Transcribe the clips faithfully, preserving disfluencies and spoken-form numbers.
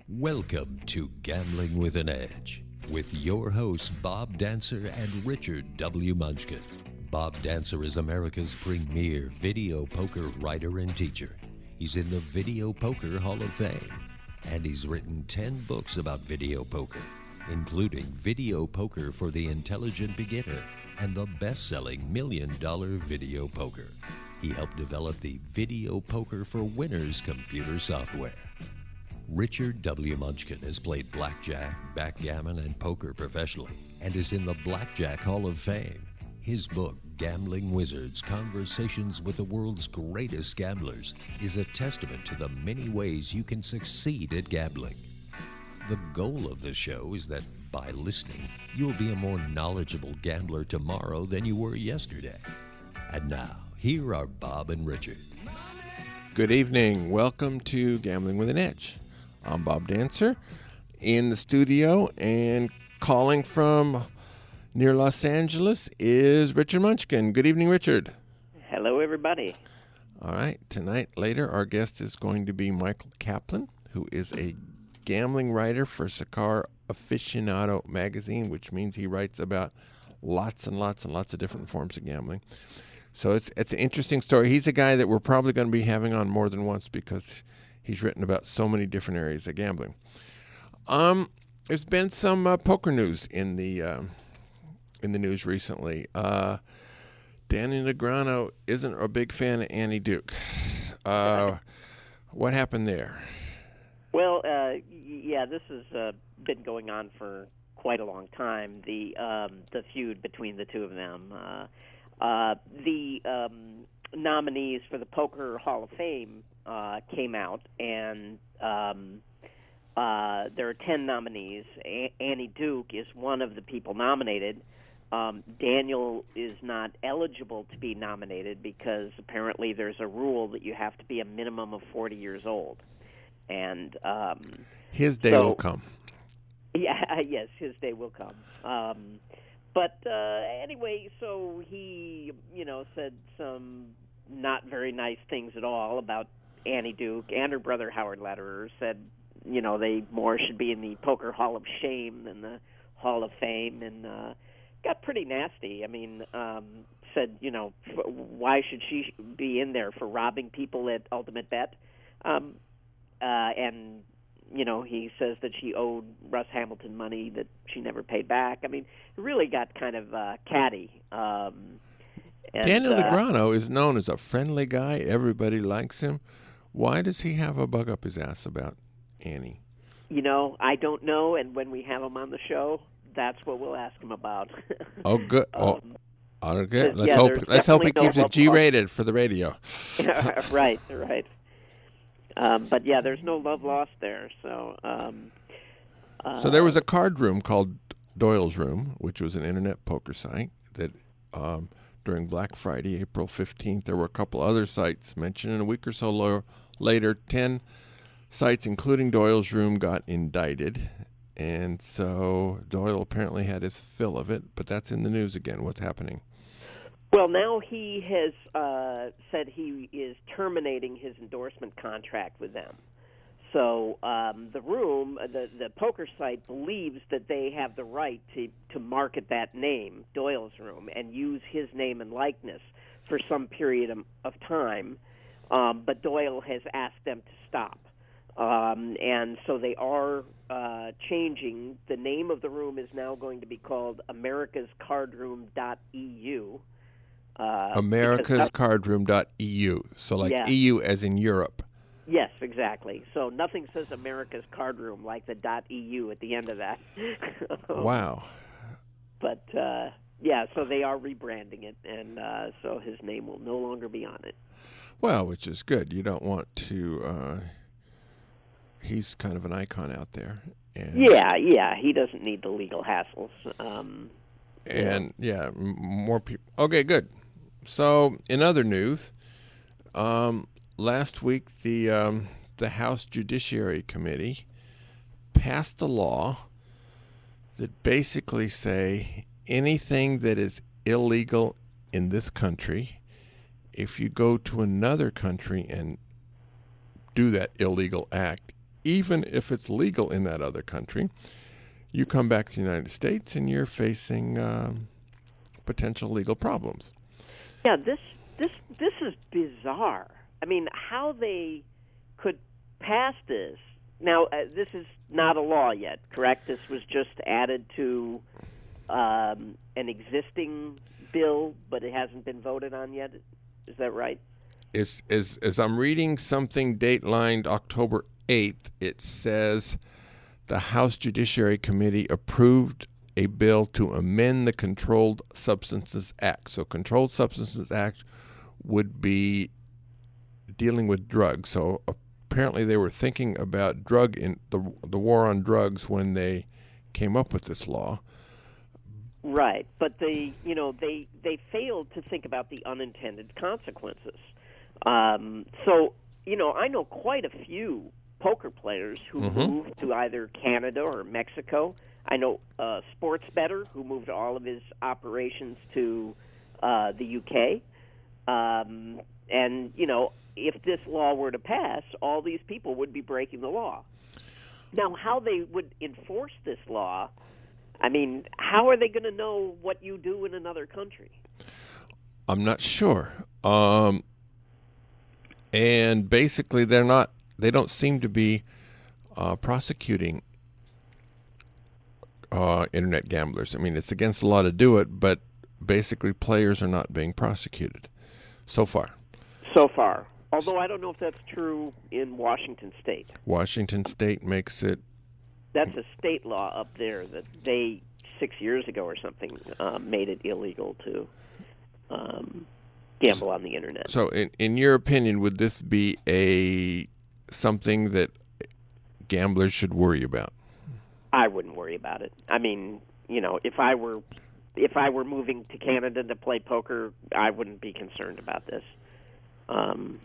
Welcome to Gambling with an Edge with your hosts Bob Dancer and Richard W. Munchkin. Bob Dancer is America's premier video poker writer and teacher. He's in the Video Poker Hall of Fame, and he's written ten books about video poker, including Video Poker for the Intelligent Beginner and the best-selling Million Dollar Video Poker. He helped develop the Video Poker for Winners computer software. Richard W. Munchkin has played blackjack, backgammon, and poker professionally and is in the Blackjack Hall of Fame. His book, Gambling Wizards: Conversations with the World's Greatest Gamblers, is a testament to the many ways you can succeed at gambling. The goal of the show is that by listening, you'll be a more knowledgeable gambler tomorrow than you were yesterday. And now, here are Bob and Richard. Good evening. Welcome to Gambling with an Edge. I'm Bob Dancer in the studio, and calling from near Los Angeles is Richard Munchkin. Good evening, Richard. Hello, everybody. All right. Tonight, later, our guest is going to be Michael Kaplan, who is a gambling writer for Cigar Aficionado magazine, which means he writes about lots and lots and lots of different forms of gambling. So it's it's an interesting story. He's a guy that we're probably going to be having on more than once because he's written about so many different areas of gambling. Um, there's been some uh, poker news in the uh, in the news recently. Uh, Danny Negreanu isn't a big fan of Annie Duke. Uh, what happened there? Well, uh, yeah, this has uh, been going on for quite a long time. The um, the feud between the two of them. Uh, uh, the um, nominees for the Poker Hall of Fame uh, came out, and um, uh, there are ten nominees. A- Annie Duke is one of the people nominated. Um, Daniel is not eligible to be nominated because apparently there's a rule that you have to be a minimum of forty years old. And um, his day so, will come. Yeah, yes, his day will come. Um, but uh, anyway, so he, you know, said some not very nice things at all about Annie Duke, and her brother Howard Lederer said, you know, they more should be in the Poker Hall of Shame than the Hall of Fame, and uh, got pretty nasty. I mean, um, said, you know, f- why should she be in there for robbing people at Ultimate Bet? Um, uh, and, you know, he says that she owed Russ Hamilton money that she never paid back. I mean, it really got kind of uh, catty. Um, and, Daniel uh, Negreanu is known as a friendly guy. Everybody likes him. Why does he have a bug up his ass about Annie? You know, I don't know, and when we have him on the show, that's what we'll ask him about. Oh, good. Oh, um, okay. Let's yeah, hope. there's Let's hope he definitely keeps no it G-rated for the radio. right, right. Um, but yeah, there's no love lost there. So, um, uh, so there was a card room called Doyle's Room, which was an internet poker site that um, during Black Friday, April fifteenth, there were a couple other sites mentioned. And a week or so lo- later, ten sites, including Doyle's Room, got indicted. And so Doyle apparently had his fill of it, but that's in the news again. What's happening? Well, now he has uh, said he is terminating his endorsement contract with them. So um, the room, the, the poker site, believes that they have the right to, to market that name, Doyle's Room, and use his name and likeness for some period of, of time. Um, but Doyle has asked them to stop. Um, and so they are uh, changing. The name of the room is now going to be called Americas Card Room dot E U. Uh, Americas Card Room dot E U. So like yeah. E U as in Europe. Yes, exactly. So nothing says America's Card Room like the .eu at the end of that. Wow. But, uh, yeah, so they are rebranding it, and uh, so his name will no longer be on it. Well, which is good. You don't want to... Uh, he's kind of an icon out there. And, yeah, yeah. He doesn't need the legal hassles. Um, and, yeah, m- more people... Okay, good. So, in other news... Um, Last week, the um, the House Judiciary Committee passed a law that basically say anything that is illegal in this country, if you go to another country and do that illegal act, even if it's legal in that other country, you come back to the United States and you're facing um, potential legal problems. Yeah, this this this is bizarre. I mean, how they could pass this. Now, uh, this is not a law yet, correct? This was just added to um, an existing bill, but it hasn't been voted on yet. Is that right? As, as, as I'm reading something datelined October eighth, it says the House Judiciary Committee approved a bill to amend the Controlled Substances Act. So Controlled Substances Act would be dealing with drugs. So apparently they were thinking about drug in the the war on drugs when they came up with this law. Right, but they, you know, they they failed to think about the unintended consequences. Um, so, you know, I know quite a few poker players who Mm-hmm. moved to either Canada or Mexico. I know a sports bettor who moved all of his operations to uh, the U K. Um, and, you know, if this law were to pass, all these people would be breaking the law. Now, how they would enforce this law, I mean, how are they going to know what you do in another country? I'm not sure. Um, and basically, they're not. They don't seem to be uh, prosecuting uh, internet gamblers. I mean, it's against the law to do it, but basically, players are not being prosecuted so far. So far. Although I don't know if that's true in Washington State. Washington State makes it. That's a state law up there that they, six years ago or something, uh, made it illegal to um, gamble on the internet. So, in, in your opinion, would this be a something that gamblers should worry about? I wouldn't worry about it. I mean, you know, if I were if I were moving to Canada to play poker, I wouldn't be concerned about this. Um,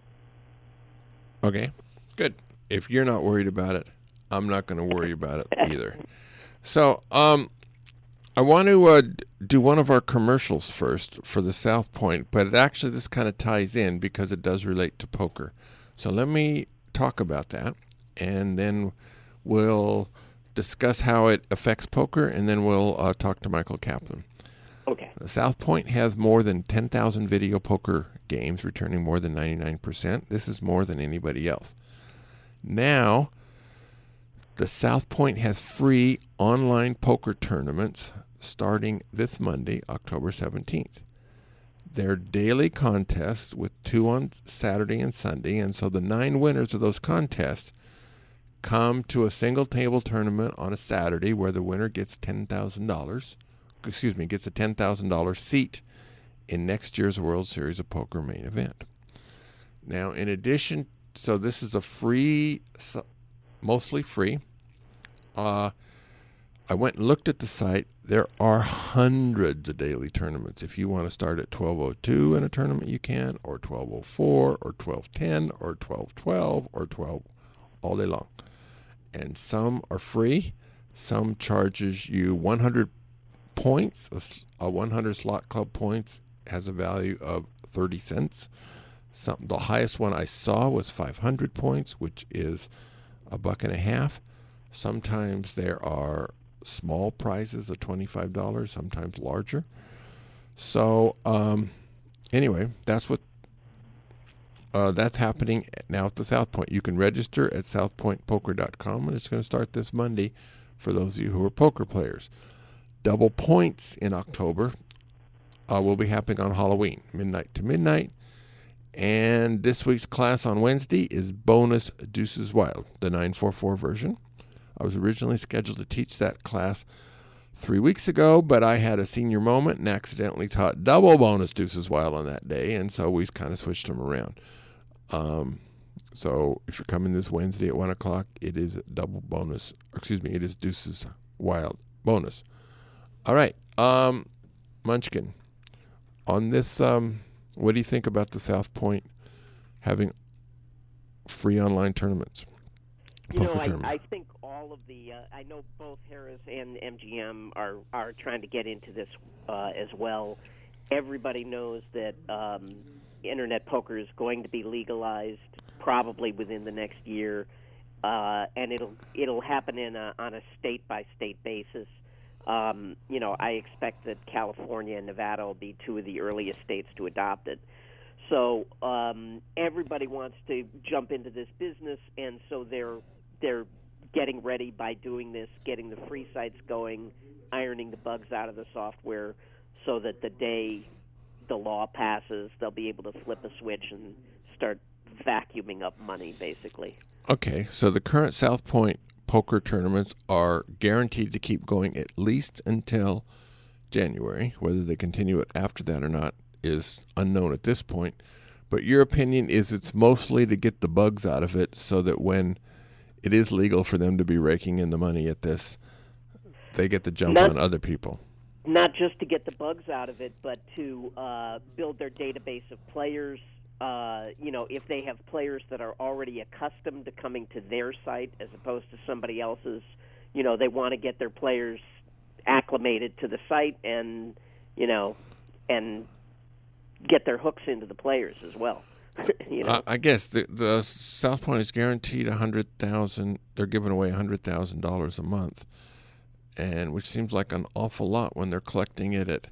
Okay, good. If you're not worried about it, I'm not going to worry about it either. So, um, I want to uh, do one of our commercials first for the South Point, but it actually this kind of ties in because it does relate to poker. So let me talk about that, and then we'll discuss how it affects poker, and then we'll uh, talk to Michael Kaplan. okay. The South Point has more than ten thousand video poker games, returning more than ninety-nine percent. This is more than anybody else. Now, the South Point has free online poker tournaments starting this Monday, October seventeenth. They're daily contests with two on Saturday and Sunday, and so the nine winners of those contests come to a single table tournament on a Saturday where the winner gets ten thousand dollars. Excuse me, gets a ten thousand dollars seat in next year's World Series of Poker main event. Now, in addition, so this is a free, mostly free. Uh, I went and looked at the site. There are hundreds of daily tournaments. If you want to start at twelve oh two in a tournament, you can, or twelve oh four, or twelve ten, or twelve twelve, or twelve all day long. And some are free. Some charges you one hundred points. A, a one hundred slot club points has a value of thirty cents. Some, the highest one I saw was five hundred points, which is a buck and a half. Sometimes there are small prizes of twenty-five dollars, sometimes larger. So um, anyway, that's what uh, that's happening now at the South Point. You can register at south point poker dot com, and it's going to start this Monday for those of you who are poker players. Double points in October uh, will be happening on Halloween, midnight to midnight. And this week's class on Wednesday is Bonus Deuces Wild, the nine four four version. I was originally scheduled to teach that class three weeks ago, but I had a senior moment and accidentally taught double Bonus Deuces Wild on that day, and so we kind of switched them around. Um, so if you're coming this Wednesday at one o'clock, it is double bonus, excuse me, it is Deuces Wild bonus. All right, um, Munchkin, on this, um, what do you think about the South Point having free online tournaments? You know, Poker I, tournament. I think all of the, uh, I know both Harris and M G M are, are trying to get into this uh, as well. Everybody knows that um, internet poker is going to be legalized probably within the next year. uh, and it'll it'll happen in a, on a state by state basis. Um, you know, I expect that California and Nevada will be two of the earliest states to adopt it. So um, everybody wants to jump into this business, and so they're they're getting ready by doing this, getting the free sites going, ironing the bugs out of the software, so that the day the law passes, they'll be able to flip a switch and start vacuuming up money, basically. Okay, so the current South Point poker tournaments are guaranteed to keep going at least until January. Whether they continue it after that or not is unknown at this point. But your opinion is it's mostly to get the bugs out of it so that when it is legal for them to be raking in the money at this, they get the jump Not- on other people. Not just to get the bugs out of it, but to uh, build their database of players. Uh, you know, if they have players that are already accustomed to coming to their site as opposed to somebody else's, you know, they want to get their players acclimated to the site and, you know, and get their hooks into the players as well. you know? uh, I guess the, the South Point is guaranteed a hundred thousand. They're giving away a hundred thousand dollars a month. And which seems like an awful lot when they're collecting it at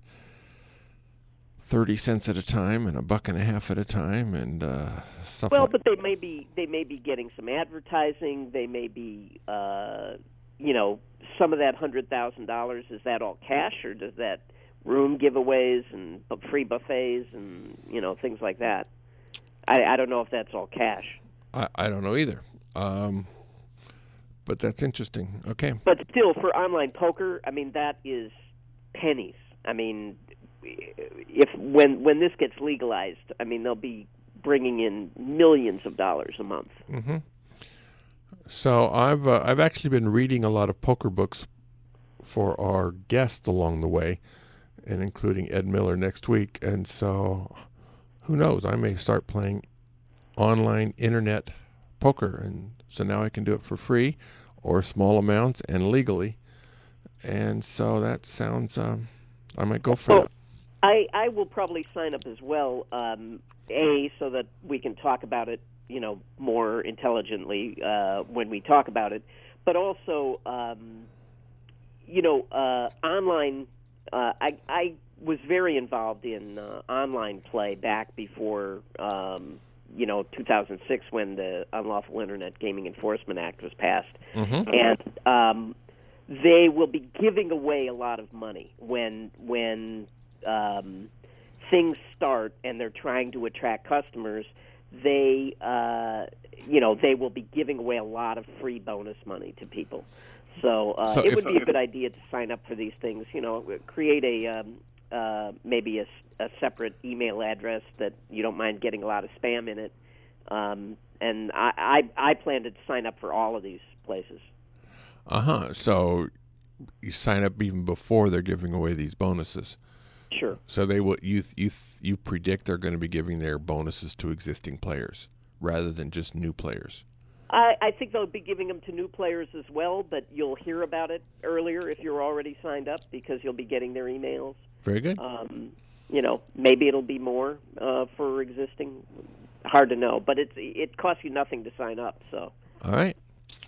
thirty cents at a time and a buck and a half at a time and uh, stuff. Well, like but they may be they may be getting some advertising. They may be, uh, you know, some of that hundred thousand dollars. Is that all cash, or does that room giveaways and bu- free buffets and you know things like that? I, I don't know if that's all cash. I, I don't know either. Um, But that's interesting. Okay. But still, for online poker, I mean, that is pennies. I mean, if when when this gets legalized, I mean, they'll be bringing in millions of dollars a month. Mm-hmm. So I've uh, I've actually been reading a lot of poker books for our guests along the way, and including Ed Miller next week. And so, who knows? I may start playing online internet poker, and so now I can do it for free or small amounts and legally. And so that sounds, um, I might go for Oh, that. I, I will probably sign up as well, um, A, so that we can talk about it, you know, more intelligently uh, when we talk about it, but also, um, you know, uh, online, uh, I, I was very involved in uh, online play back before, um, you know, two thousand six when the Unlawful Internet Gaming Enforcement Act was passed. Mm-hmm. And um, they will be giving away a lot of money when when um, things start and they're trying to attract customers. They, uh, you know, they will be giving away a lot of free bonus money to people. So, uh, So it if- would be a good idea to sign up for these things. You know, create a um, uh, maybe a, a separate email address that you don't mind getting a lot of spam in it. Um, and I, I, I plan to sign up for all of these places. Uh-huh. So you sign up even before they're giving away these bonuses. Sure. So they will you you you predict they're going to be giving their bonuses to existing players rather than just new players. I, I think they'll be giving them to new players as well, but you'll hear about it earlier if you're already signed up because you'll be getting their emails. Very good. Um, you know, maybe it'll be more uh, for existing. Hard to know, but it's it costs you nothing to sign up. So. All right.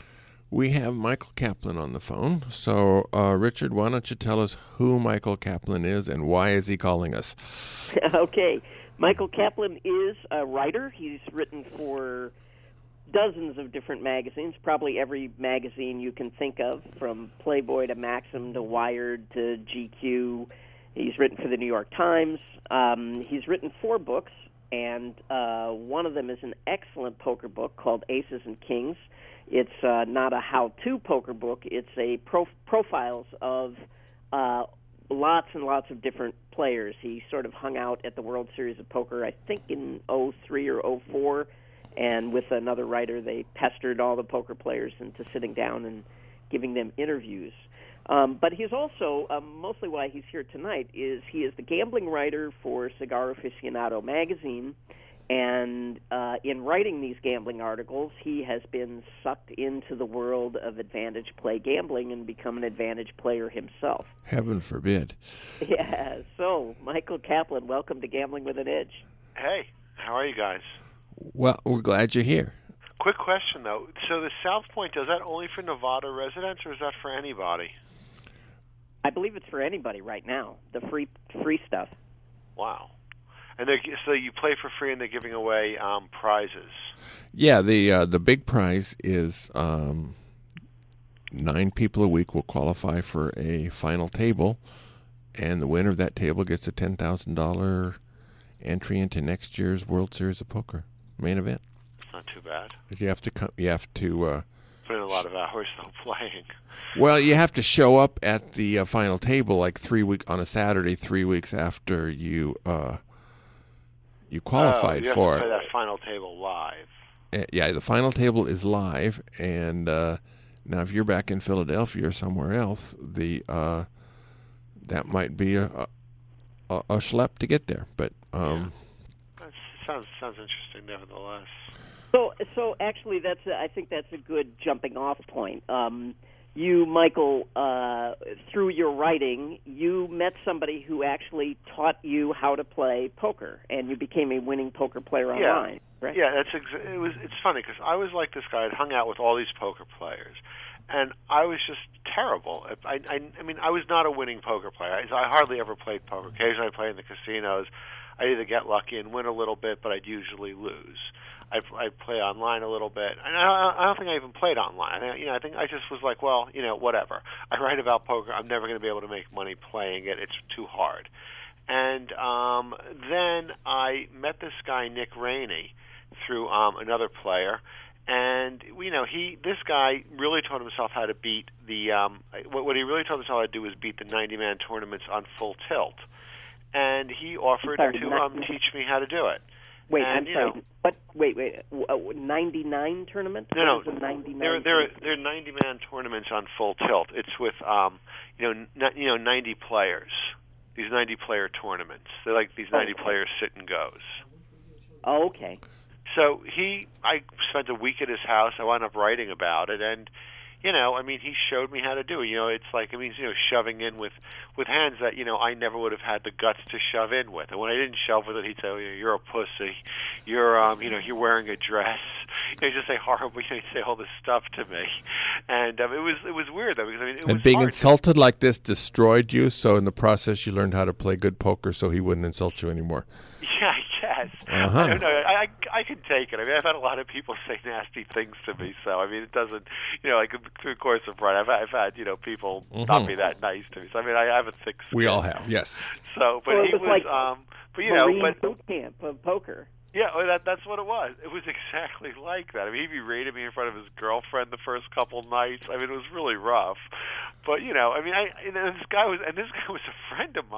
We have Michael Kaplan on the phone. So, uh, Richard, why don't you tell us who Michael Kaplan is and why is he calling us? Okay. Michael Kaplan is a writer. He's written for dozens of different magazines, probably every magazine you can think of, from Playboy to Maxim to Wired to G Q. He's written for the New York Times. Um, he's written four books, and uh, one of them is an excellent poker book called Aces and Kings. It's uh, not a how-to poker book. It's a pro- profiles of uh, lots and lots of different players. He sort of hung out at the World Series of Poker, I think, in oh three or oh four, and with another writer, they pestered all the poker players into sitting down and giving them interviews. Um, but he's also, um, mostly why he's here tonight, is he is the gambling writer for Cigar Aficionado magazine, and uh, in writing these gambling articles, he has been sucked into the world of advantage play gambling and become an advantage player himself. Heaven forbid. Yeah, so, Michael Kaplan, welcome to Gambling with an Edge. Hey, how are you guys? Well, we're glad you're here. Quick question, though. So the South Point, is that only for Nevada residents, or is that for anybody? I believe it's for anybody right now, the free free stuff. Wow. And they're, so you play for free, and they're giving away um, prizes. Yeah, the uh, the big prize is um, nine people a week will qualify for a final table, and the winner of that table gets a ten thousand dollars entry into next year's World Series of Poker main event. It's not too bad. But you have to come. You have to uh, put in a lot of hours though playing. Well, you have to show up at the uh, final table like three week on a Saturday, three weeks after you uh, you qualified oh, you for have to it. play that final table live. Uh, yeah, the final table is live, and uh, now if you're back in Philadelphia or somewhere else, the uh, that might be a, a a schlep to get there. But um, yeah. that sounds sounds interesting, nevertheless. So, so actually, that's a, I think that's a good jumping-off point. Um, you, Michael, uh, through your writing, you met somebody who actually taught you how to play poker, and you became a winning poker player yeah. online. Right? Yeah, that's ex- it was. It's funny because I was like this guy. I'd hung out with all these poker players, and I was just terrible. I, I, I mean, I was not a winning poker player. I, I hardly ever played poker. Occasionally, I play in the casinos. I'd either get lucky and win a little bit, but I'd usually lose. I I play online a little bit, and I, I don't think I even played online. I, you know, I think I just was like, well, you know, whatever. I write about poker. I'm never going to be able to make money playing it. It's too hard. And um, then I met this guy Nick Rainey through um, another player, and you know, he this guy really taught himself how to beat the. Um, what, what he really taught himself how to do was beat the ninety-man tournaments on full tilt, and he offered sorry, to not, um, teach me how to do it. Wait, and, I'm sorry. Know, but wait, wait, ninety-nine tournaments? No, what no, is a ninety-nine they're they're they're ninety-man tournaments on full tilt. It's with um, you know, n- you know, ninety players. These ninety-player tournaments. They're like these ninety okay. players sit and goes. Oh, okay. So he, I spent a week at his house. I wound up writing about it, and you know, I mean, he showed me how to do it. You know, it's like, I mean, you know, shoving in with, with hands that, you know, I never would have had the guts to shove in with. And when I didn't shove with it, he'd say, oh, you're a pussy. You're, um, you know, you're wearing a dress. You know, he'd just say horrible, you know, he'd say all this stuff to me. And um, it was it was weird, though, because, I mean, it and was being hard insulted to... like this destroyed you, so in the process you learned how to play good poker so he wouldn't insult you anymore. Yeah, I guess. Uh-huh. I don't know. I, I I can take it. I mean, I've had a lot of people say nasty things to me, so I mean, it doesn't. You know, like through the course of running, I've I've had you know people mm-hmm. not be that nice to me. So I mean, I have a thick skin. We all have, yes. So, but well, he was, was, like um, but you Marine know, but boot camp of poker. Yeah, well, that that's what it was. It was exactly like that. I mean, he berated me in front of his girlfriend the first couple nights. I mean, it was really rough. But you know, I mean, I and this guy was, and this guy was a friend of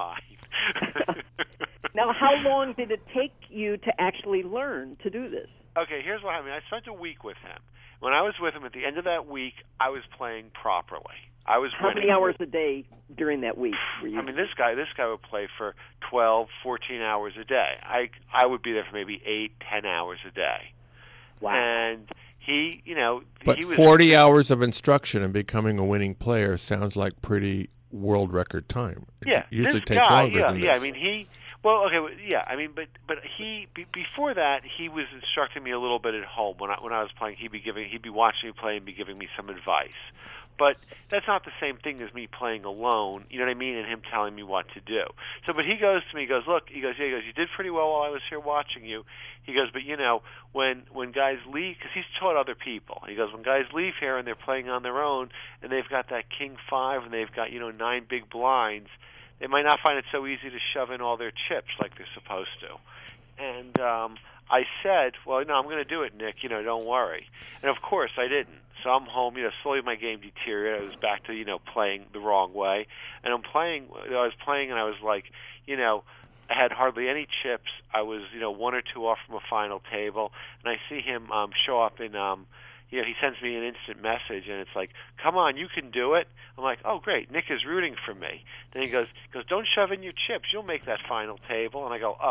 mine. Now, how long did it take you to actually learn to do this? Okay, here's what happened. I spent a week with him. When I was with him, at the end of that week, I was playing properly. I was How winning. many hours a day during that week were you? I mean, this guy, this guy would play for twelve, fourteen hours a day. I, I would be there for maybe eight, ten hours a day. Wow. And he, you know, but he was forty hours of instruction and becoming a winning player sounds like pretty world record time. Yeah, it usually this takes guy, longer yeah, than yeah. this. I mean, he. Well, okay, yeah. I mean, but but he be, before that he was instructing me a little bit at home when I when I was playing. He'd be giving he'd be watching me play and be giving me some advice. But that's not the same thing as me playing alone, you know what I mean, and him telling me what to do. So, but he goes to me, he goes, look, he goes, yeah, he goes, you did pretty well while I was here watching you. He goes, but you know, when when guys leave, because he's taught other people. He goes, when guys leave here and they're playing on their own, and they've got that king five, and they've got, you know, nine big blinds, they might not find it so easy to shove in all their chips like they're supposed to. And um, I said, well, no, I'm going to do it, Nick. You know, don't worry. And of course, I didn't. So I'm home. You know, slowly my game deteriorated. I was back to you know playing the wrong way. And I'm playing. I was playing, and I was like, you know, I had hardly any chips. I was, you know, one or two off from a final table. And I see him um, show up in. Um, You know, he sends me an instant message, and it's like, "Come on, you can do it." I'm like, "Oh, great! Nick is rooting for me." Then he goes, "Goes, don't shove in your chips. You'll make that final table." And I go, "Oh,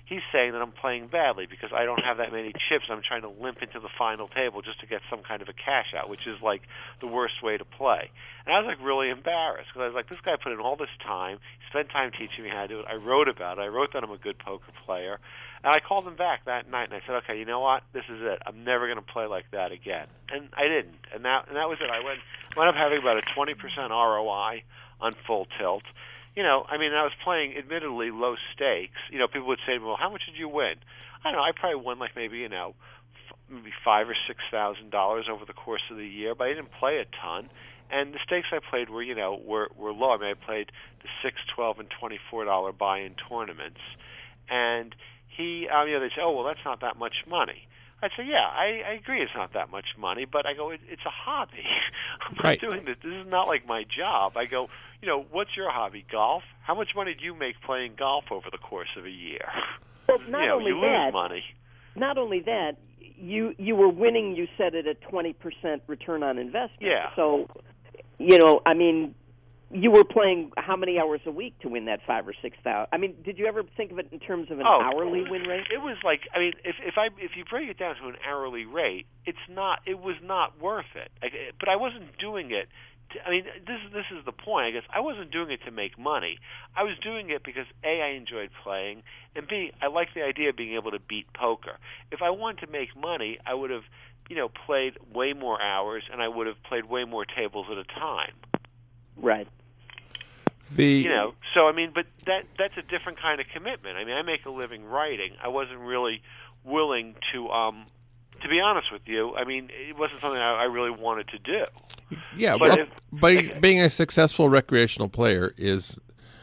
he's saying that I'm playing badly because I don't have that many chips. I'm trying to limp into the final table just to get some kind of a cash out, which is like the worst way to play. And I was like really embarrassed because I was like, this guy put in all this time, he spent time teaching me how to do it. I wrote about it. I wrote that I'm a good poker player. And I called him back that night and I said, okay, you know what? This is it. I'm never going to play like that again. And I didn't. And that and that was it. I went wound up having about a twenty percent R O I on Full Tilt. You know, I mean, I was playing admittedly low stakes. You know, people would say to me, well, how much did you win? I don't know. I probably won like maybe, you know, f- maybe five or six thousand dollars over the course of the year, but I didn't play a ton. And the stakes I played were, you know, were were low. I mean, I played the six, twelve, and twenty-four dollar buy-in tournaments. And he, um, you know, they say, oh, well, that's not that much money. I'd say, yeah, I, I agree it's not that much money, but I go, it, it's a hobby. I'm not Right. doing this. This is not like my job. I go, you know, what's your hobby? Golf? How much money do you make playing golf over the course of a year? Well, not you know, only you that, lose money. Not only that, you you were winning. You said at a twenty percent return on investment. Yeah. So, you know, I mean, you were playing how many hours a week to win that five or six thousand? I mean, did you ever think of it in terms of an Oh, hourly win rate? It was like, I mean, if if I if you break it down to an hourly rate, it's not. It was not worth it. Like, but I wasn't doing it. To, I mean, this this is the point. I guess I wasn't doing it to make money. I was doing it because A, I enjoyed playing, and B, I liked the idea of being able to beat poker. If I wanted to make money, I would have, you know, played way more hours, and I would have played way more tables at a time. Right. The You know, so I mean, but that that's a different kind of commitment. I mean, I make a living writing. I wasn't really willing to, um, to be honest with you. I mean, it wasn't something I, I really wanted to do. yeah, but but, if- but being a successful recreational player is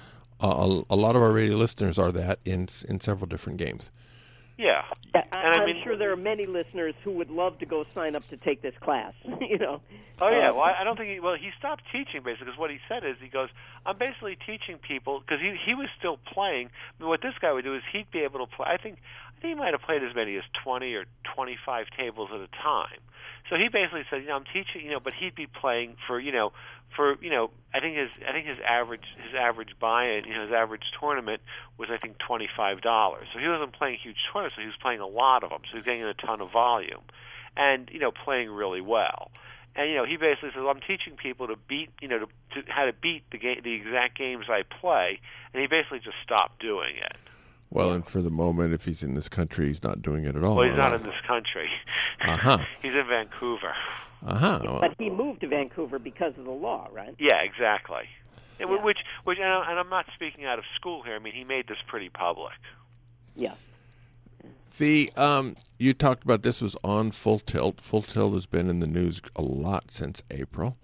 uh, a, a lot of our radio listeners are that in in several different games. Yeah, I, and I I'm mean, sure there are many listeners who would love to go sign up to take this class. you know. oh yeah. Uh, Well, I I don't think he. Well, he stopped teaching basically because what he said is he goes, I'm basically teaching people because he he was still playing. I mean, what this guy would do is he'd be able to play. I think I think he might have played as many as twenty or twenty-five tables at a time. So he basically said, you know, I'm teaching, you know, but he'd be playing for, you know, for, you know, I think his, I think his average, his average buy-in, you know, his average tournament was, I think, twenty-five dollars. So he wasn't playing huge tournaments, so he was playing a lot of them. So he was getting a ton of volume, and you know, playing really well. And you know, he basically says, well, I'm teaching people to beat, you know, to, to how to beat the game, the exact games I play, and he basically just stopped doing it. Well, and for the moment, if he's in this country, he's not doing it at all. Well, he's not in this country. Uh-huh. He's in Vancouver. Uh-huh. But he moved to Vancouver because of the law, right? Yeah, exactly. And Yeah. Which, which, and I- and I'm not speaking out of school here. I mean, he made this pretty public. Yeah. The um, you talked about this was on Full Tilt. Full Tilt has been in the news a lot since April.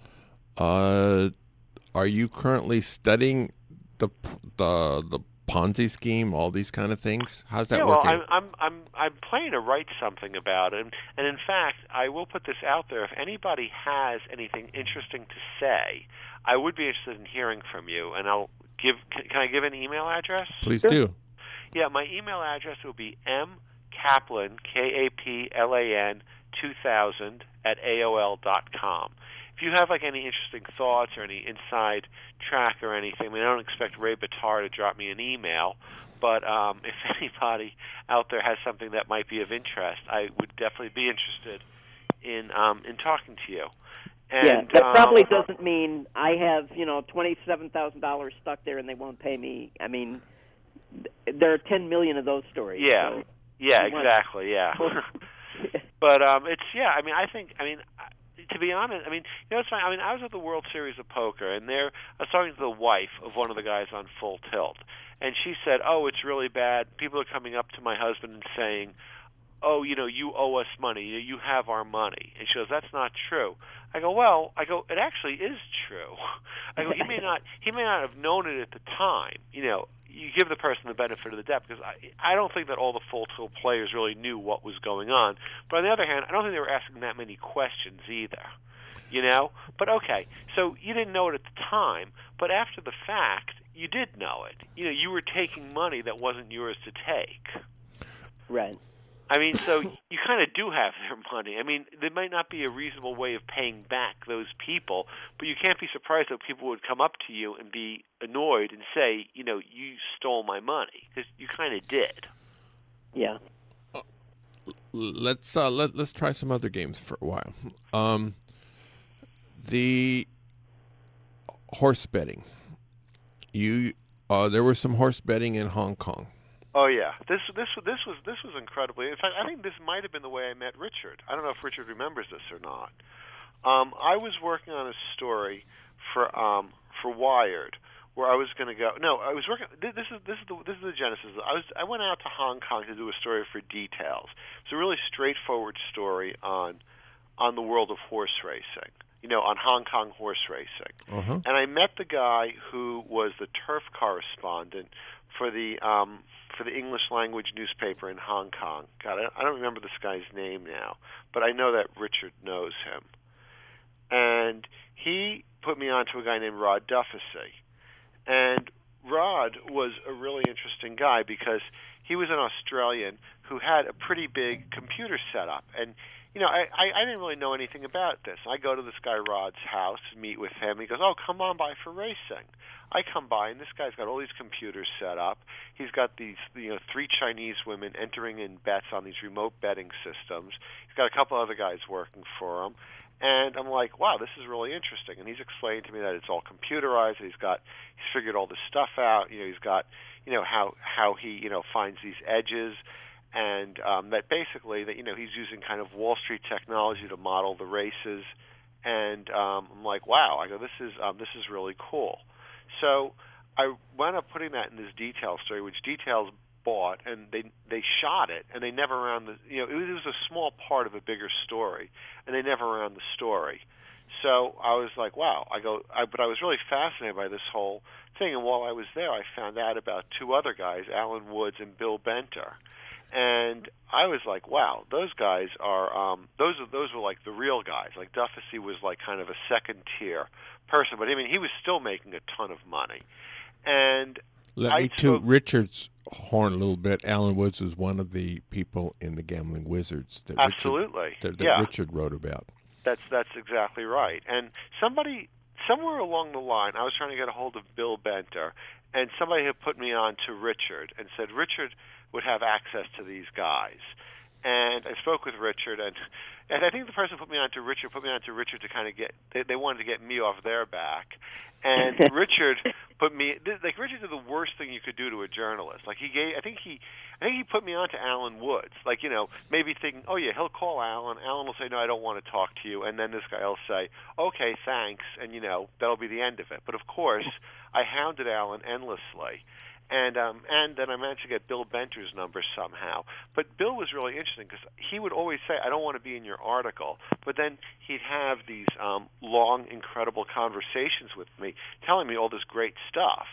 Uh, are you currently studying the the the Ponzi scheme, all these kind of things? How's that yeah, well, working? I'm, I'm, I'm, I'm planning to write something about it, and, and in fact, I will put this out there. If anybody has anything interesting to say, I would be interested in hearing from you. And I'll give. Can, can I give an email address? Please do. Yeah, my email address will be m kaplan k a p l a n two thousand at a o l dot com. If you have like any interesting thoughts or any inside track or anything, I mean, I don't expect Ray Bitar to drop me an email, but um, if anybody out there has something that might be of interest, I would definitely be interested in um, in talking to you. And, yeah, that probably um, doesn't mean I have, you know, twenty-seven thousand dollars stuck there and they won't pay me. I mean, th- there are ten million of those stories. Yeah, so yeah, you want- exactly, yeah. But um, it's yeah. I mean, I think. I mean, to be honest, I mean, you know, it's funny. I mean, I was at the World Series of Poker, and there I was talking to the wife of one of the guys on Full Tilt, and she said, "Oh, it's really bad. People are coming up to my husband and saying, oh, you know, you owe us money. You, you have our money." And she goes, "That's not true." I go, "Well, I go, it actually is true." I go, he may not, he may not have known it at the time. You know, you give the person the benefit of the doubt because I, I don't think that all the Full Tilt players really knew what was going on. But on the other hand, I don't think they were asking that many questions either. You know, but okay, so you didn't know it at the time, but after the fact, you did know it. You know, you were taking money that wasn't yours to take. Right. I mean, so you kind of do have their money. I mean, there might not be a reasonable way of paying back those people, but you can't be surprised that people would come up to you and be annoyed and say, you know, you stole my money, because you kind of did. Yeah. Let's uh, let let's try some other games for a while. Um, the horse betting. You uh, there was some horse betting in Hong Kong. Oh yeah, this this this was this was incredibly. In fact, I think this might have been the way I met Richard. I don't know if Richard remembers this or not. Um, I was working on a story for um, for Wired, where I was going to go. No, I was working. This is this is the this is the genesis. I was I went out to Hong Kong to do a story for Details. It's a really straightforward story on on the world of horse racing. You know, on Hong Kong horse racing. Uh-huh. And I met the guy who was the turf correspondent for the um, for the English language newspaper in Hong Kong. God, I don't remember this guy's name now, but I know that Richard knows him. And he put me on to a guy named Rod Duffy. And Rod was a really interesting guy because he was an Australian who had a pretty big computer setup. And, you know, I, I, I didn't really know anything about this. I go to this guy Rod's house, meet with him. He goes, oh, come on by for racing. I come by, and this guy's got all these computers set up. He's got these, you know, three Chinese women entering in bets on these remote betting systems. He's got a couple other guys working for him. And I'm like, wow, this is really interesting. And he's explained to me that it's all computerized. He's got, he's figured all this stuff out. You know, he's got, you know, how how he, you know, finds these edges, and um, that basically that you know he's using kind of Wall Street technology to model the races. And um, I'm like, wow. I go, this is um, this is really cool. So I wound up putting that in this Details story, which Details bought, and they they shot it, and they never ran the, you know, it was, it was a small part of a bigger story, and they never ran the story. So I was like, wow. I go, I, but I was really fascinated by this whole thing, and while I was there, I found out about two other guys, Alan Woods and Bill Benter, and I was like, wow, those guys are, um, those are those were like the real guys. Like Duffy was like kind of a second tier person, but I mean, he was still making a ton of money, and Let I me toot Richard's horn a little bit. Alan Woods was one of the people in the Gambling Wizards that absolutely Richard, that, that yeah. Richard wrote about. That's that's exactly right. And somebody somewhere along the line, I was trying to get a hold of Bill Benter, and somebody had put me on to Richard and said Richard would have access to these guys. And I spoke with Richard, and and I think the person put me on to Richard put me on to Richard to kind of get they, they wanted to get me off their back, and Richard put me like Richard did the worst thing you could do to a journalist. Like he gave I think he I think he put me on to Alan Woods. Like you know maybe thinking, oh yeah, he'll call Alan. Alan will say, no, I don't want to talk to you, and then this guy will say, okay, thanks, and you know that'll be the end of it. But of course, I hounded Alan endlessly. And um, and then I managed to get Bill Benter's number somehow. But Bill was really interesting because he would always say, I don't want to be in your article. But then he'd have these um, long, incredible conversations with me, telling me all this great stuff.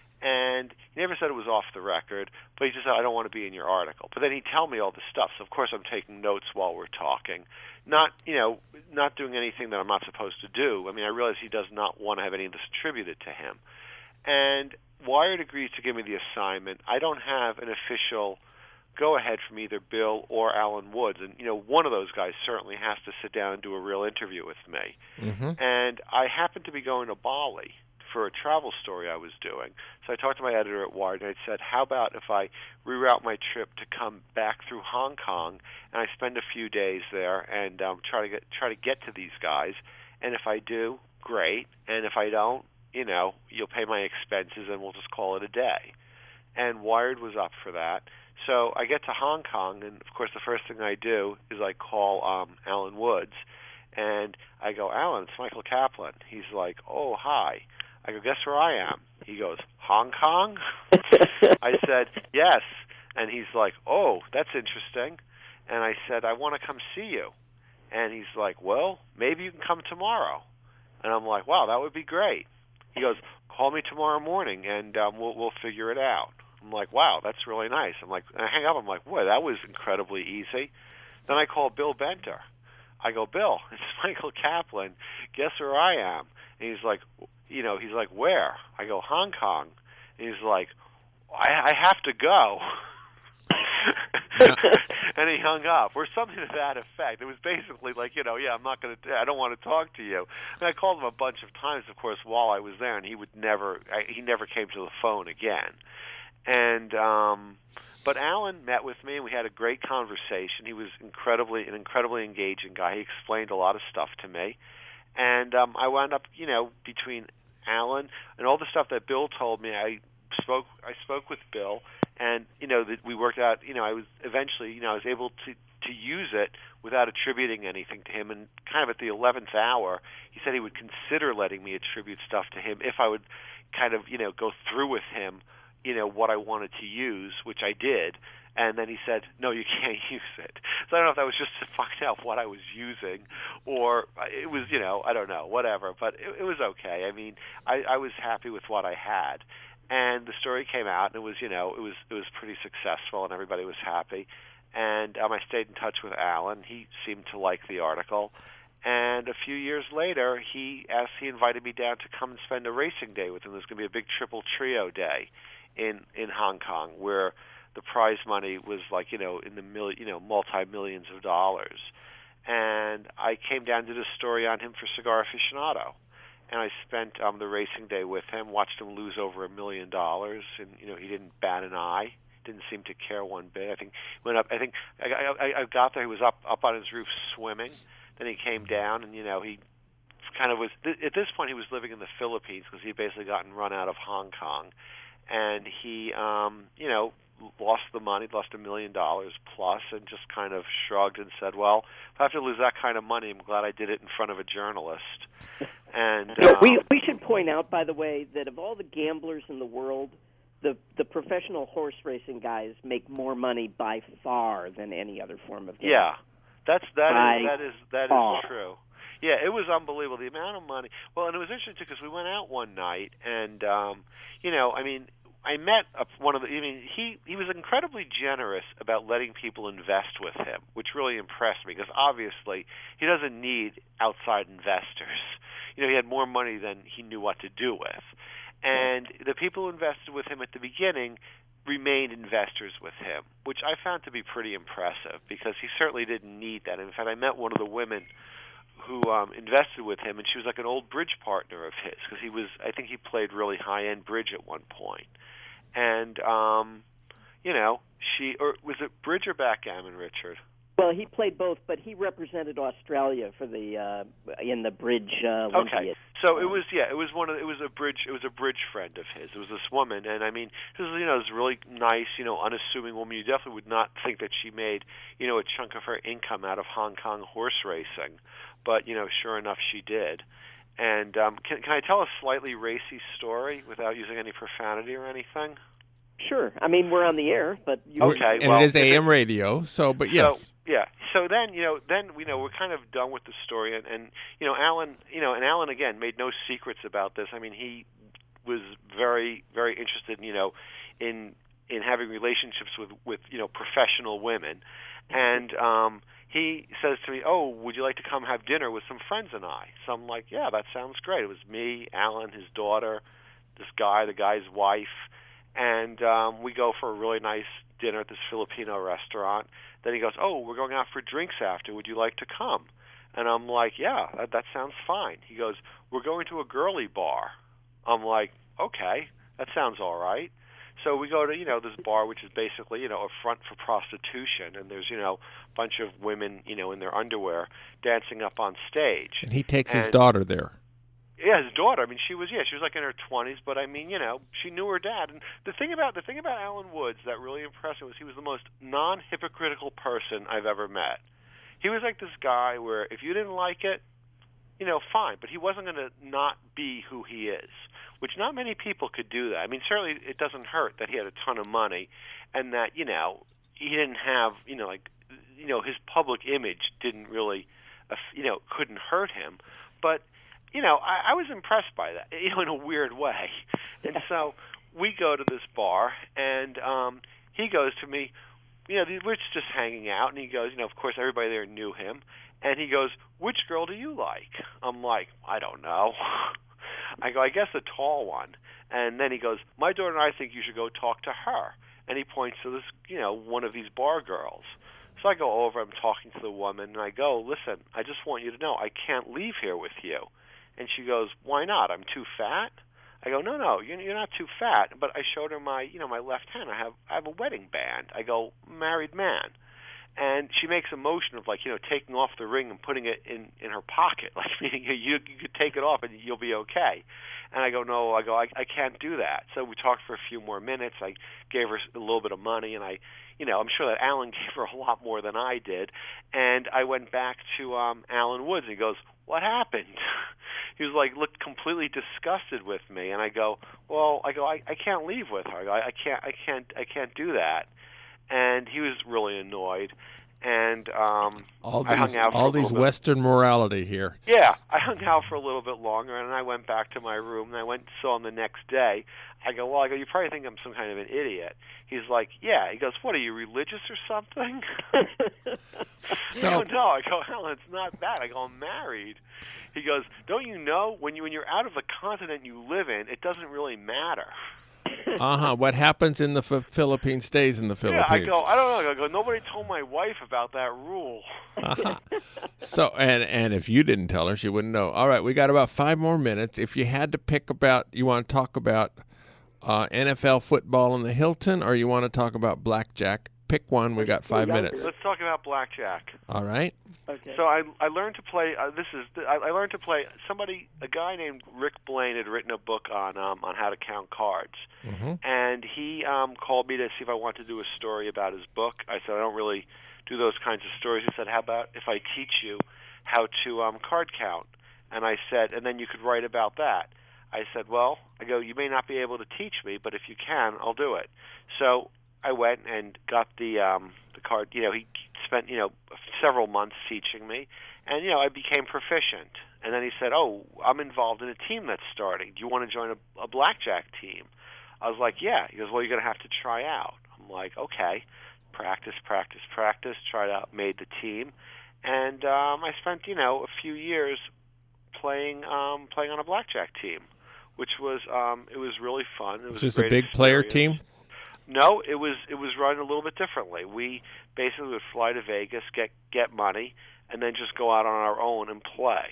And he never said it was off the record, but he just said, I don't want to be in your article. But then he'd tell me all this stuff. So, of course, I'm taking notes while we're talking. Not, you know, not doing anything that I'm not supposed to do. I mean, I realize he does not want to have any of this attributed to him. And Wired agrees to give me the assignment. I don't have an official go-ahead from either Bill or Alan Woods. And, you know, one of those guys certainly has to sit down and do a real interview with me. Mm-hmm. And I happened to be going to Bali for a travel story I was doing. So I talked to my editor at Wired, and I said, how about if I reroute my trip to come back through Hong Kong, and I spend a few days there and um, try to get try to get to these guys. And if I do, great. And if I don't, you know, you'll pay my expenses and we'll just call it a day. And Wired was up for that. So I get to Hong Kong, and of course the first thing I do is I call um, Alan Woods, and I go, Alan, it's Michael Kaplan. He's like, oh, hi. I go, guess where I am? He goes, Hong Kong? I said, yes. And he's like, oh, that's interesting. And I said, I want to come see you. And he's like, well, maybe you can come tomorrow. And I'm like, wow, that would be great. He goes, call me tomorrow morning, and um, we'll we'll figure it out. I'm like, wow, that's really nice. I'm like, and I hang up. I'm like, boy, that was incredibly easy. Then I call Bill Benter. I go, Bill, it's Michael Kaplan. Guess where I am? And he's like, you know, he's like, where? I go, Hong Kong. And he's like, I, I have to go. And he hung up, or something to that effect. It was basically like, you know, yeah, I'm not going to, I don't want to talk to you. And I called him a bunch of times, of course, while I was there, and he would never, I, he never came to the phone again. And um, but Alan met with me, and we had a great conversation. He was incredibly an incredibly engaging guy. He explained a lot of stuff to me, and um, I wound up, you know, between Alan and all the stuff that Bill told me, I spoke I spoke with Bill, and you know that we worked out. You know, I was eventually, you know, I was able to to use it without attributing anything to him. And kind of at the eleventh hour, he said he would consider letting me attribute stuff to him if I would kind of, you know, go through with him, you know, what I wanted to use, which I did. And then he said, no, you can't use it. So I don't know if that was just to find out what I was using, or it was, you know, I don't know, whatever. But it, it was okay. I mean, I, I was happy with what I had. And the story came out, and it was, you know, it was it was pretty successful, and everybody was happy. And um, I stayed in touch with Alan. He seemed to like the article. And a few years later, he asked, he invited me down to come and spend a racing day with him. There's going to be a big triple trio day in in Hong Kong, where the prize money was like, you know, in the mil, you know, multi-millions of dollars. And I came down to did a story on him for Cigar Aficionado. And I spent um, the racing day with him, watched him lose over a million dollars, and you know he didn't bat an eye, didn't seem to care one bit. I think went up. I think I, I, I got there. He was up up on his roof swimming. Then he came down, and you know he kind of was. Th- at this point, he was living in the Philippines because he'd basically gotten run out of Hong Kong, and he, um, you know, lost the money, lost a million dollars plus, and just kind of shrugged and said, "Well, if I have to lose that kind of money, I'm glad I did it in front of a journalist." And yeah, um, we we should point out, by the way, that of all the gamblers in the world, the the professional horse racing guys make more money by far than any other form of gambling. Yeah, that's that by is that is that far. is true. Yeah, it was unbelievable the amount of money. Well, and it was interesting too because we went out one night, and um, you know, I mean, I met a, one of the. I mean, he he was incredibly generous about letting people invest with him, which really impressed me because obviously he doesn't need outside investors. You know, he had more money than he knew what to do with, and the people who invested with him at the beginning remained investors with him, which I found to be pretty impressive because he certainly didn't need that. In fact, I met one of the women who um, invested with him, and she was like an old bridge partner of his because he was. I think he played really high-end bridge at one point. And, um, you know, she, or was it bridge or backgammon, Richard? Well, he played both, but he represented Australia for the uh, in the bridge uh, Olympiad. Okay, so it was yeah, it was one of it was a bridge it was a bridge friend of his. It was this woman, and I mean, this is you know this really nice, you know, unassuming woman. You definitely would not think that she made you know a chunk of her income out of Hong Kong horse racing, but you know, sure enough, she did. And um, can can I tell a slightly racy story without using any profanity or anything? Sure. I mean, we're on the air, but you okay. And well, it is A M radio, so but yes. So, yeah. So then, you know, then you know we're kind of done with the story, and, and you know, Alan, you know, and Alan again made no secrets about this. I mean, he was very, very interested, in, you know, in in having relationships with with you know professional women, and um, he says to me, "Oh, would you like to come have dinner with some friends and I?" So I'm like, "Yeah, that sounds great." It was me, Alan, his daughter, this guy, the guy's wife. And um, we go for a really nice dinner at this Filipino restaurant. Then he goes, "Oh, we're going out for drinks after. Would you like to come?" And I'm like, "Yeah, that, that sounds fine." He goes, "We're going to a girly bar." I'm like, "Okay, that sounds all right." So we go to, you know, this bar, which is basically, you know, a front for prostitution. And there's, you know, a bunch of women, you know, in their underwear dancing up on stage. And he takes and, his daughter there. Yeah, his daughter. I mean, she was yeah, she was like in her twenties, but I mean, you know, she knew her dad. And the thing about the thing about Alan Woods that really impressed me was he was the most non-hypocritical person I've ever met. He was like this guy where if you didn't like it, you know, fine, but he wasn't going to not be who he is, which not many people could do that. I mean, certainly it doesn't hurt that he had a ton of money, and that you know he didn't have you know like you know his public image didn't really uh, you know couldn't hurt him, but. You know, I, I was impressed by that, you know, in a weird way. And so we go to this bar, and um, he goes to me, you know, we're just hanging out, and he goes, you know, of course, everybody there knew him. And he goes, "Which girl do you like?" I'm like, "I don't know." I go, "I guess the tall one." And then he goes, "My daughter and I think you should go talk to her." And he points to this, you know, one of these bar girls. So I go over, I'm talking to the woman, and I go, "Listen, I just want you to know I can't leave here with you." And she goes, "Why not? I'm too fat?" I go, no, no, you're, you're not too fat. But I showed her my, you know, my left hand. I have, I have a wedding band. I go, married man. And she makes a motion of, like, you know, taking off the ring and putting it in, in her pocket, like, meaning you, you could take it off and you'll be okay. And I go, no, I go, I, I can't do that. So we talked for a few more minutes. I gave her a little bit of money, and I, you know, I'm sure that Alan gave her a lot more than I did. And I went back to um, Alan Woods, and he goes, what happened? He was like, looked completely disgusted with me. And I go, well, I go, I, I can't leave with her. I, go, I can't, I can't, I can't do that. And he was really annoyed. And um, all I these, hung out for all a these little bit. Western morality here. Yeah, I hung out for a little bit longer, and then I went back to my room, and I went and saw him the next day. I go, well, I go, you probably think I'm some kind of an idiot. He's like, yeah. He goes, what, are you religious or something? So, I go, no. I go, Alan, it's not that. I go, I'm married. He goes, don't you know, when, you, when you're out of the continent you live in, it doesn't really matter. uh-huh. What happens in the F- Philippines stays in the Philippines. Yeah, I go, I don't know. I go, nobody told my wife about that rule. Uh-huh. So, and and if you didn't tell her, she wouldn't know. All right, we got about five more minutes. If you had to pick about, you want to talk about uh, N F L football in the Hilton, or you want to talk about blackjack? Pick one. We got five minutes. Let's talk about blackjack. All right. Okay. So I I learned to play. Uh, this is I, I learned to play. Somebody, a guy named Rick Blaine, had written a book on um, on how to count cards, Mm-hmm. and he um, called me to see if I wanted to do a story about his book. I said I don't really do those kinds of stories. He said, how about if I teach you how to um, card count? And I said, and then you could write about that. I said, well, I go, you may not be able to teach me, but if you can, I'll do it. So I went and got the um, the card. You know, he spent you know several months teaching me, and you know I became proficient. And then he said, "Oh, I'm involved in a team that's starting. Do you want to join a, a blackjack team?" I was like, "Yeah." He goes, "Well, you're going to have to try out." I'm like, "Okay." Practice, practice, practice. Tried out, made the team, and um, I spent you know a few years playing um, playing on a blackjack team, which was um, it was really fun. It was Is this a, a great big player experience. team? No, it was it was run a little bit differently. We basically would fly to Vegas, get get money, and then just go out on our own and play.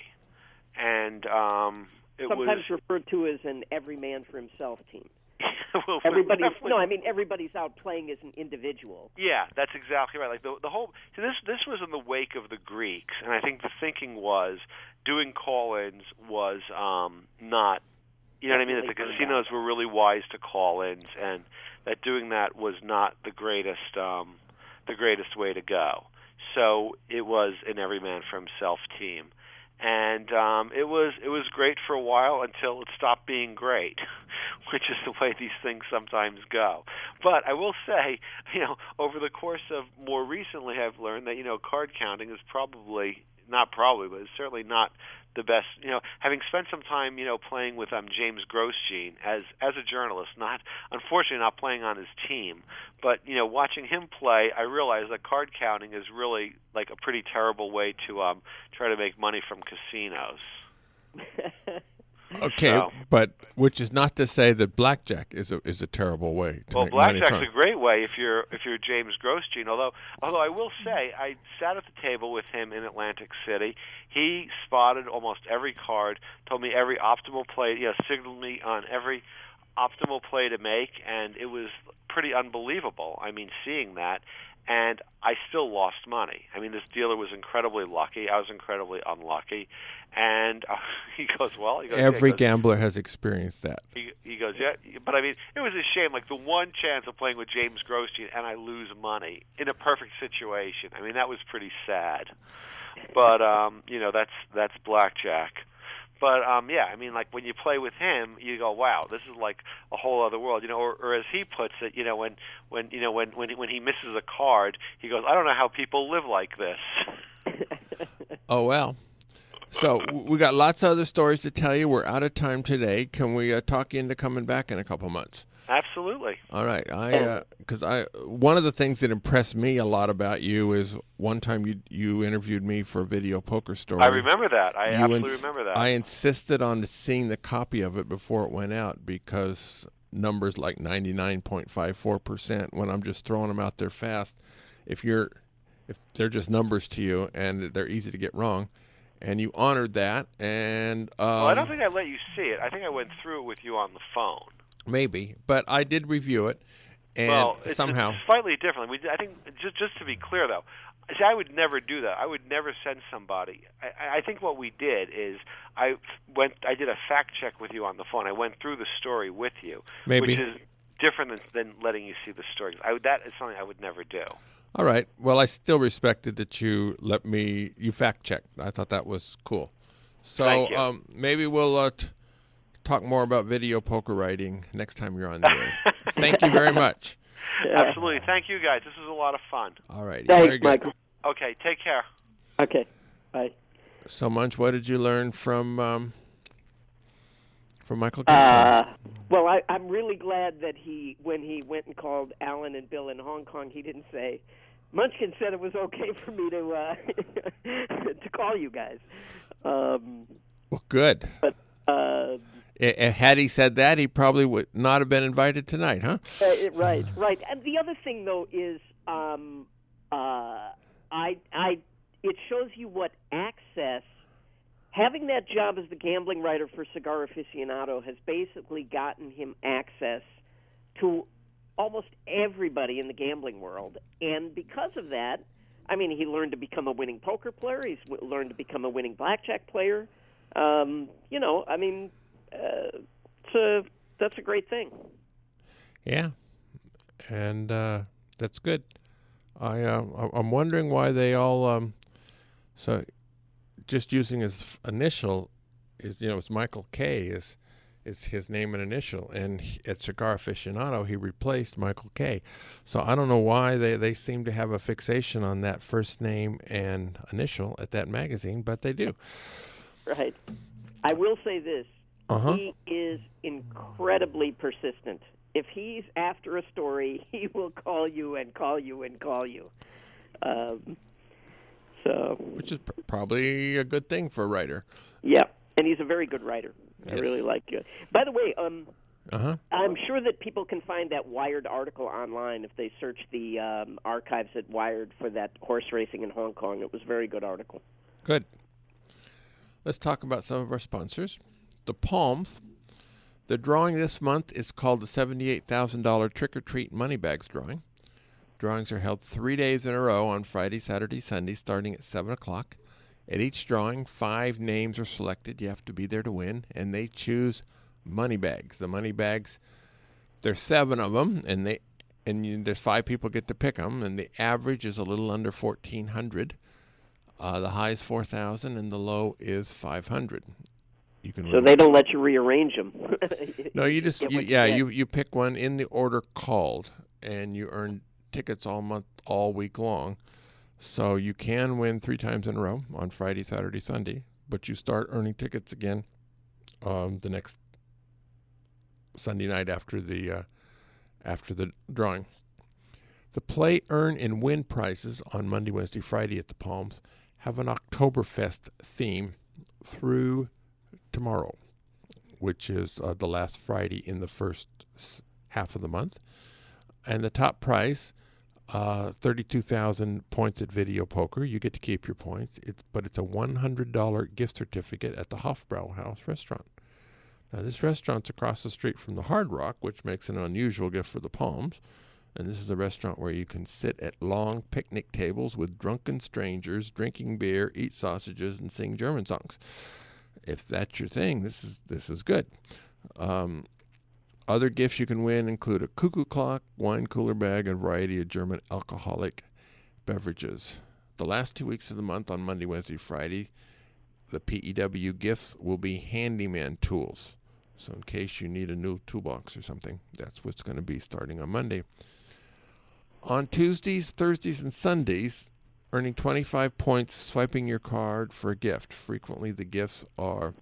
And um, it Sometimes was referred to as an every man for himself team. well, Everybody's definitely- no, I mean everybody's out playing as an individual. Yeah, that's exactly right. Like the the whole so this this was in the wake of the Greeks, and I think the thinking was doing call-ins was um, not. You know what I mean? That the casinos were really wise to call-ins, and that doing that was not the greatest um, the greatest way to go. So it was an every man for himself team, and um, it was it was great for a while until it stopped being great, which is the way these things sometimes go. But I will say, you know, over the course of more recently, I've learned that you know card counting is probably not probably, but it's certainly not the best. You know, having spent some time, you know, playing with um, James Grosjean as as a journalist, not unfortunately not playing on his team, but you know, watching him play, I realized that card counting is really like a pretty terrible way to um, try to make money from casinos. Okay, So- but which is not to say that blackjack is a is a terrible way to Well, make money blackjack's from. a great way if you're if you're James Grosjean. Although although I will say I sat at the table with him in Atlantic City. He spotted almost every card, told me every optimal play, you know, signaled me on every optimal play to make, and it was pretty unbelievable. I mean, seeing that, and I still lost money. I mean, this dealer was incredibly lucky. I was incredibly unlucky. And uh, he goes, well, he goes, Every yeah, he goes, gambler has experienced that. He, he goes, yeah, but I mean, it was a shame. Like the one chance of playing with James Grosjean, and I lose money in a perfect situation. I mean, that was pretty sad. But um, you know, that's that's blackjack. But um, yeah, I mean, like when you play with him, you go, wow, this is like a whole other world. You know, or, or as he puts it, you know, when when you know when when he, when he misses a card, he goes, I don't know how people live like this. Oh well. So w- we got lots of other stories to tell you. We're out of time today. Can we uh, talk you into coming back in a couple months? Absolutely. All right. I because I one of the things that impressed me a lot about you is one time you you interviewed me for a Video Poker Story. I remember that. I You absolutely ins- remember that. I insisted on seeing the copy of it before it went out because numbers like ninety-nine point five four percent, when I'm just throwing them out there fast, if you're if they're just numbers to you and they're easy to get wrong. and you honored that. And um, well, I don't think I let you see it. I think I went through it with you on the phone. Maybe, but I did review it, and well, it's, somehow it's slightly different. We, I think just just to be clear, though, see, I would never do that. I would never send somebody. I, I think what we did is I went. I did a fact check with you on the phone. I went through the story with you, Maybe. which is different than, than letting you see the story. I, that is something I would never do. All right. Well, I still respected that you let me. You fact checked. I thought that was cool. So Thank you. Um, maybe we'll uh, t- talk more about video poker writing next time you're on the air. Thank you very much. Absolutely. Thank you, guys. This was a lot of fun. All right. Thanks, Michael. Okay. Take care. Okay. Bye. So, Munch, what did you learn from um, from Michael Kaplan? Uh, well, I, I'm really glad that he, when he went and called Alan and Bill in Hong Kong, he didn't say, Munchkin said it was okay for me to uh, to call you guys. Um, Well, good. but uh, I- I- had he said that, he probably would not have been invited tonight, huh? Uh, right, right. And the other thing, though, is um, uh, I, I, it shows you what access, having that job as the gambling writer for Cigar Aficionado has basically gotten him access to almost everybody in the gambling world. And because of that, I mean, he learned to become a winning poker player. He's w- learned to become a winning blackjack player. Um, you know, I mean, uh, it's a, that's a great thing. Yeah, and uh, that's good. I uh, I- I'm wondering why they all um, so just using his f- initial is you know it's Michael K is is his name and initial, and he, at Cigar Aficionado he replaced Michael K. So I don't know why they they seem to have a fixation on that first name and initial at that magazine, but they do. Right. I will say this. Uh-huh. He is incredibly persistent. If he's after a story, he will call you and call you and call you. Um, so, Which is pr- probably a good thing for a writer. yeah, and he's a very good writer. I Yes. really like it. By the way, um, Uh-huh. I'm sure that people can find that Wired article online if they search the um, archives at Wired for that horse racing in Hong Kong. It was a very good article. Good. Let's talk about some of our sponsors. The Palms. The drawing this month is called the seventy-eight thousand dollars Trick or Treat Money Bags drawing. Drawings are held three days in a row on Friday, Saturday, Sunday, starting at seven o'clock. At each drawing, five names are selected. You have to be there to win, and they choose money bags. The money bags, there's seven of them, and they and you, there's five people get to pick them, and the average is a little under fourteen hundred. Uh, the high is four thousand, and the low is five hundred. You can So win. they don't let you rearrange them. No, you just get you, what you yeah get. you you pick one in the order called, and you earn tickets all month, all week long. So you can win three times in a row on Friday, Saturday, Sunday, but you start earning tickets again um, the next Sunday night after the uh, after the drawing. The play, earn, and win prizes on Monday, Wednesday, Friday at the Palms have an Oktoberfest theme through tomorrow, which is uh, the last Friday in the first s- half of the month. And the top prize, uh, thirty-two thousand points at Video Poker. You get to keep your points. It's but it's a one hundred dollars gift certificate at the Hofbrauhaus restaurant. Now, this restaurant's across the street from the Hard Rock, which makes it an unusual gift for the Palms. And this is a restaurant where you can sit at long picnic tables with drunken strangers, drinking beer, eat sausages, and sing German songs. If that's your thing, this is this is good. Um, other gifts you can win include a cuckoo clock, wine cooler bag, and a variety of German alcoholic beverages. The last two weeks of the month, on Monday, Wednesday, Friday, the P E W gifts will be handyman tools. So in case you need a new toolbox or something, that's what's going to be starting on Monday. On Tuesdays, Thursdays, and Sundays, earning twenty-five points, swiping your card for a gift. Frequently, the gifts are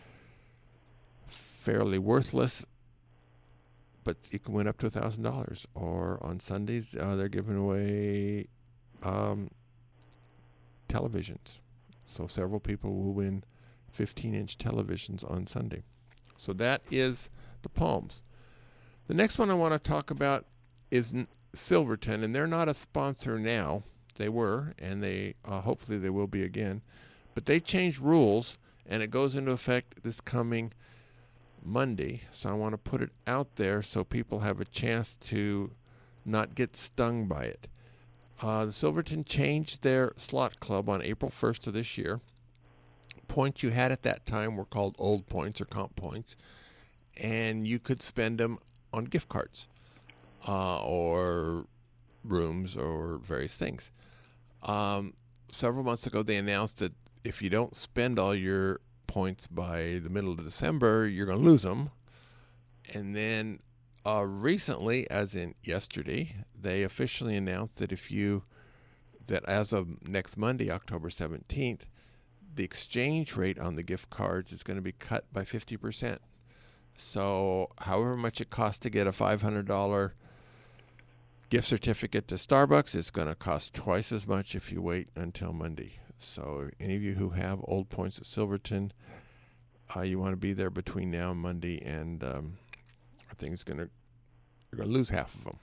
fairly worthless, but you can win up to one thousand dollars. Or on Sundays, uh, they're giving away um, televisions. So several people will win fifteen-inch televisions on Sunday. So that is the Palms. The next one I want to talk about is N- Silverton, and they're not a sponsor now. They were, and they uh, hopefully they will be again. But they changed rules, and it goes into effect this coming Monday. So I want to put it out there so people have a chance to not get stung by it. Uh, the Silverton changed their slot club on April first of this year. Points you had at that time were called old points or comp points, and you could spend them on gift cards uh, or rooms or various things. Um, several months ago, they announced that if you don't spend all your points by the middle of December, you're going to lose them. And then uh, recently, as in yesterday, they officially announced that if you, that as of next Monday, October seventeenth, the exchange rate on the gift cards is going to be cut by fifty percent. So however much it costs to get a five hundred dollars gift certificate to Starbucks, it's going to cost twice as much if you wait until Monday. So any of you who have old points at Silverton, uh, you want to be there between now and Monday, and um, I think it's going to, you're going to lose half of them.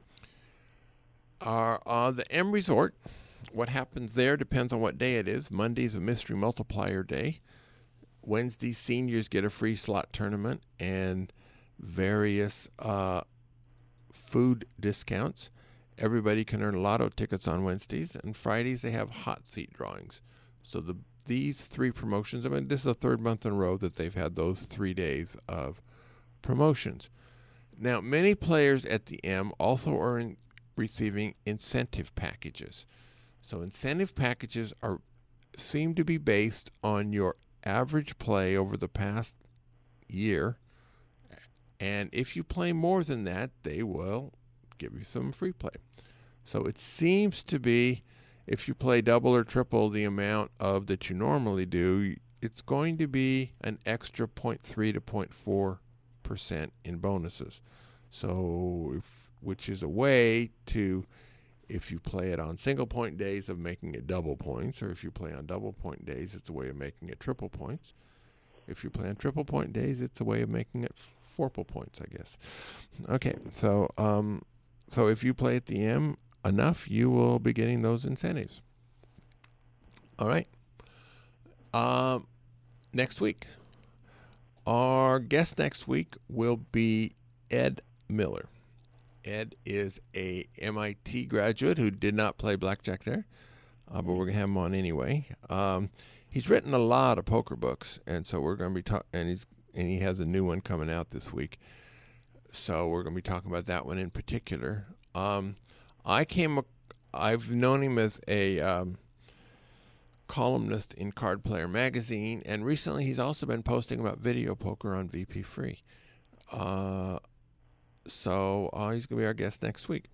Uh, uh, the M Resort, what happens there depends on what day it is. Monday's a mystery multiplier day. Wednesday, seniors get a free slot tournament and various uh, food discounts. Everybody can earn lotto tickets on Wednesdays, and Fridays they have hot seat drawings. So the these three promotions, I mean, this is the third month in a row that they've had those three days of promotions. Now, many players at the M also are in, receiving incentive packages. So incentive packages are seem to be based on your average play over the past year, and if you play more than that, they will give you some free play. So it seems to be, if you play double or triple the amount of that you normally do, it's going to be an extra zero point three to zero point four percent in bonuses. So, if, which is a way to, if you play it on single point days, of making it double points, or if you play on double point days, it's a way of making it triple points. If you play on triple point days, it's a way of making it fourple points, I guess. Okay, so um, so if you play at the M enough, you will be getting those incentives. All right. Um, next week, our guest next week will be Ed Miller. Ed is a M I T graduate who did not play blackjack there, uh, but we're going to have him on anyway. Um, he's written a lot of poker books, and so we're going to be talking, and he's and he has a new one coming out this week. So we're going to be talking about that one in particular. Um, I came, I've known him as a um, columnist in Card Player magazine, and recently he's also been posting about video poker on V P Free. Uh, So uh, he's going to be our guest next week.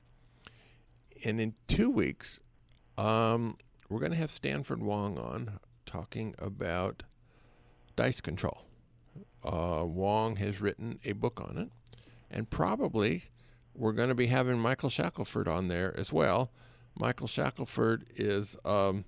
And in two weeks, um, we're going to have Stanford Wong on talking about dice control. Uh, Wong has written a book on it. And probably we're going to be having Michael Shackelford on there as well. Michael Shackelford is um,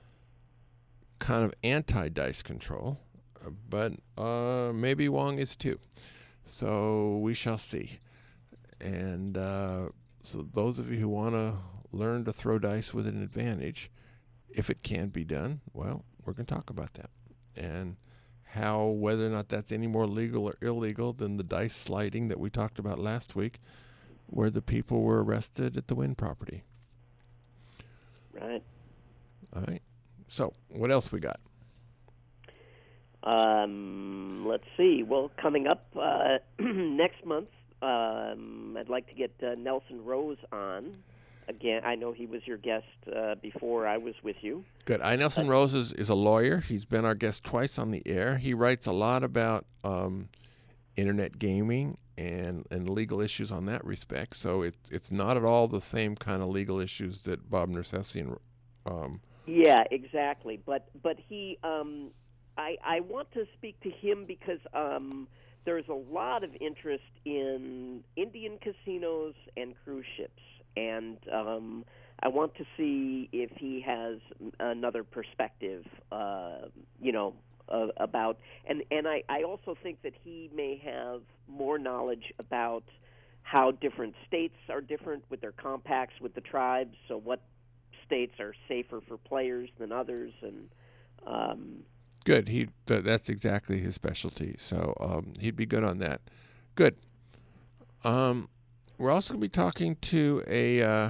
kind of anti-dice control, but uh, maybe Wong is too. So we shall see. And uh, so those of you who want to learn to throw dice with an advantage, if it can be done, well, we're going to talk about that. And how, whether or not that's any more legal or illegal than the dice sliding that we talked about last week, where the people were arrested at the Wynn property. Right. All right. So what else we got? Um, let's see. Well, coming up uh, next month, um, I'd like to get uh, Nelson Rose on. Again, I know he was your guest uh, before I was with you. Good. I Nelson uh, Rose is, is a lawyer. He's been our guest twice on the air. He writes a lot about um, internet gaming and, and legal issues on that respect. So it, it's not at all the same kind of legal issues that Bob Nersessian. Um, yeah, exactly. But but he. Um, I, I want to speak to him because um, there's a lot of interest in Indian casinos and cruise ships, and um, I want to see if he has another perspective, uh, you know, uh, about, and, and I, I also think that he may have more knowledge about how different states are different with their compacts with the tribes, so what states are safer for players than others, and Um, Good. He th- that's exactly his specialty. So um, he'd be good on that. Good. Um, we're also going to be talking to a uh,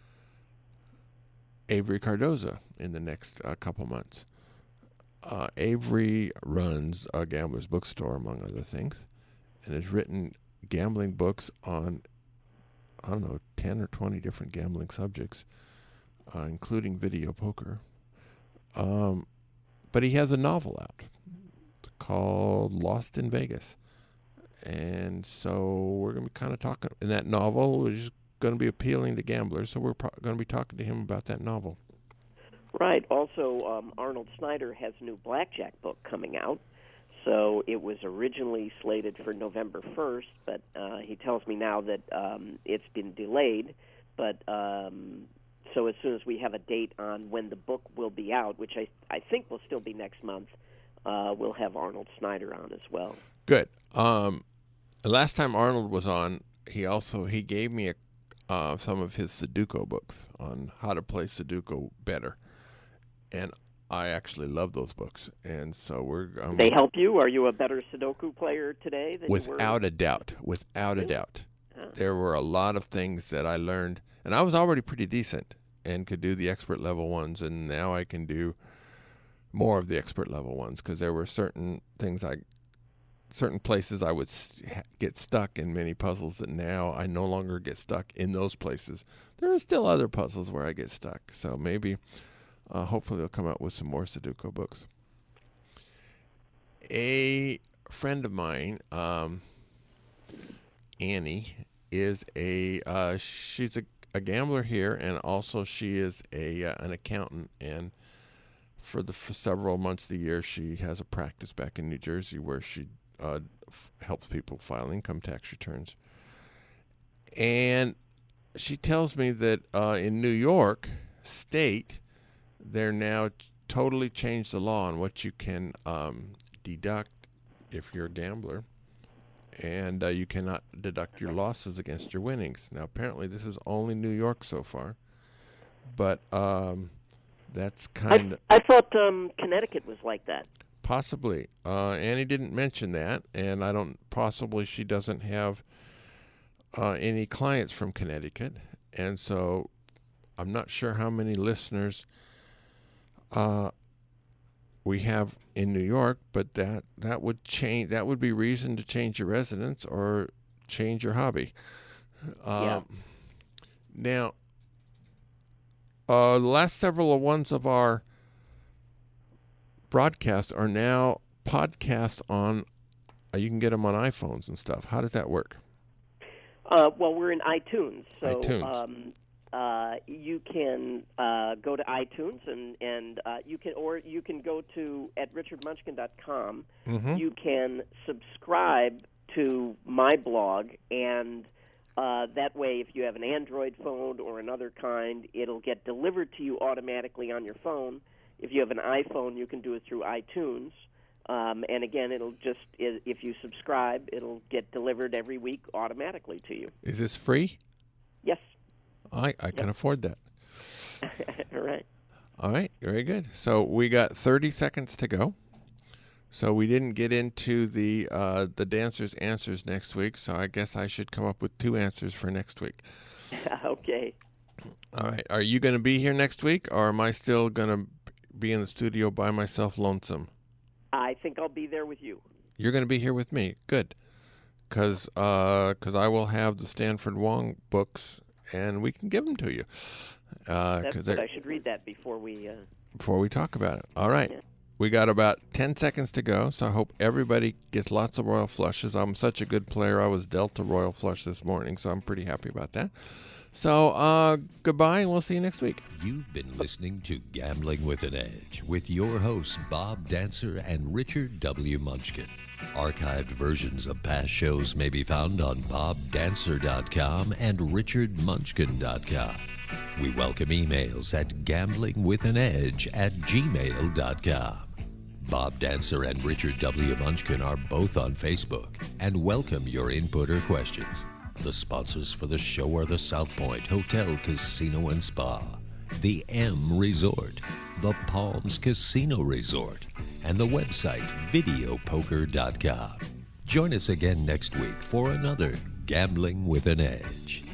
Avery Cardoza in the next uh, couple months. Uh, Avery runs a gambler's bookstore, among other things, and has written gambling books on, I don't know, ten or twenty different gambling subjects, uh, including video poker. Um, but he has a novel out called Lost in Vegas. And so we're going to be kind of talking, in that novel, which is going to be appealing to gamblers, so we're pro- going to be talking to him about that novel. Right. Also, um, Arnold Snyder has a new blackjack book coming out. So it was originally slated for November first, but uh, he tells me now that um, it's been delayed. But um, so as soon as we have a date on when the book will be out, which I, I think will still be next month, uh, we'll have Arnold Snyder on as well. Good. Um, the last time Arnold was on, he also he gave me a, uh, some of his Sudoku books on how to play Sudoku better, and I actually love those books. And so we're um, they help you. Are you a better Sudoku player today than without you were? a doubt. Without Really? a doubt, Huh. there were a lot of things that I learned, and I was already pretty decent and could do the expert level ones, and now I can do more of the expert level ones because there were certain things I. certain places I would st- get stuck in many puzzles that now I no longer get stuck in those places. There are still other puzzles where I get stuck. So maybe, uh, hopefully they'll come out with some more Sudoku books. A friend of mine, um, Annie, is a, uh, she's a, a gambler here, and also she is a uh, an accountant, and for the for several months of the year, she has a practice back in New Jersey where she Uh, f- helps people file income tax returns. And she tells me that uh, in New York State, they're now t- totally changed the law on what you can um, deduct if you're a gambler. And uh, you cannot deduct your losses against your winnings. Now, apparently, this is only New York so far. But um, that's kind of... I, I thought um, Connecticut was like that. Possibly. Uh, Annie didn't mention that, and I don't. Possibly she doesn't have uh, any clients from Connecticut, and so I'm not sure how many listeners uh, we have in New York. But that that would change. That would be reason to change your residence or change your hobby. Um, Yeah. Now, uh, the last several ones of our broadcasts are now podcasts on, uh, you can get them on iPhones and stuff. How does that work? Uh, well, we're in iTunes, so iTunes. Um, uh, you can uh, go to iTunes and and uh, you can, or you can go to at richard munchkin dot com. Mm-hmm. You can subscribe to my blog, and uh, that way, if you have an Android phone or another kind, it'll get delivered to you automatically on your phone. If you have an iPhone, you can do it through iTunes. Um, and again, it'll just, if you subscribe, it'll get delivered every week automatically to you. Is this free? Yes. I, I can afford that. All right. All right, very good. So we got thirty seconds to go. So we didn't get into the uh, the dancers' answers next week, so I guess I should come up with two answers for next week. Okay. All right. Are you going to be here next week, or am I still going to be in the studio by myself lonesome? I think I'll be there with you. You're going to be here with me. Good. Because uh, cause I will have the Stanford Wong books, and we can give them to you. Uh, That's 'cause good. they're- I should read that before we... Uh... before we talk about it. All right. Yeah. We got about ten seconds to go, so I hope everybody gets lots of royal flushes. I'm such a good player. I was dealt a royal flush this morning, so I'm pretty happy about that. So, uh, goodbye, and we'll see you next week. You've been listening to Gambling with an Edge with your hosts Bob Dancer and Richard W. Munchkin. Archived versions of past shows may be found on bob dancer dot com and richard munchkin dot com. We welcome emails at gambling with an edge at gmail dot com. Bob Dancer and Richard W. Munchkin are both on Facebook and welcome your input or questions. The sponsors for the show are the South Point Hotel, Casino and Spa the M Resort, the Palms Casino Resort, and the website video poker dot com. Join us again next week for another Gambling with an Edge.